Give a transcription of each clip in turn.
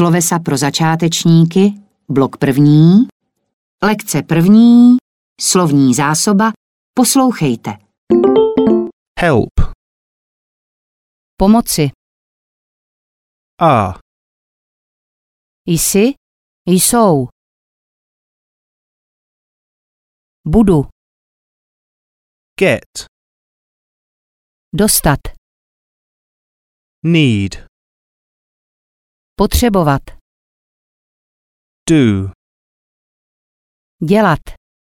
Slovesa pro začátečníky, blok první, lekce první, slovní zásoba, poslouchejte. Help. Pomoci. Are. Jsi, jsou. Budu. Get. Dostat. Need. Potřebovat. Do. Dělat.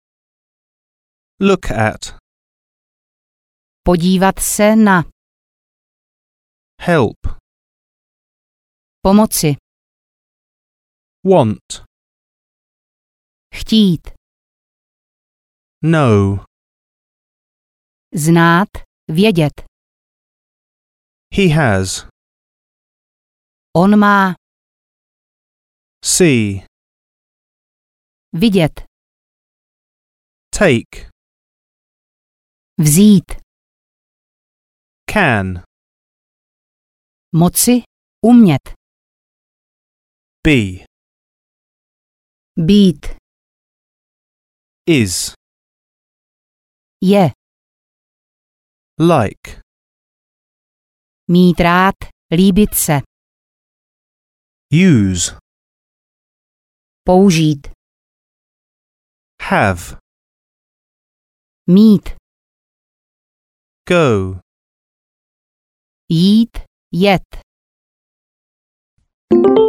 Look at. Podívat se na. Help. Pomoci. Want. Chtít. Know. Znát, vědět. He has. On má. See. Vidět. Take. Vzít. Can. Moci, umět. Be. Být. Is. Je. Like. Mít rád, líbit se. Use. Použít. Have. Mít. Go. Jít, jet.